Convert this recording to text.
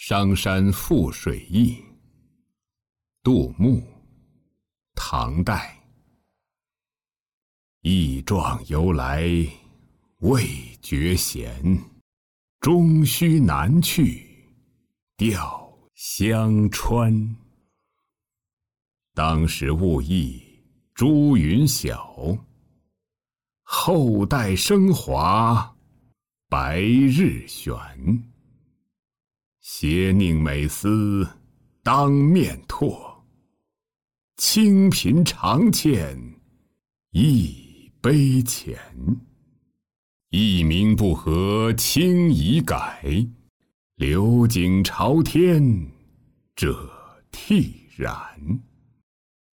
商山赋水驿，杜牧，唐代。义壮犹来未觉闲，终须南去钓香川。当时物意朱云晓，后代升华白日悬。邪佞美思当面拓，清贫常欠一杯钱。一名不合轻易改，流景朝天这惕然。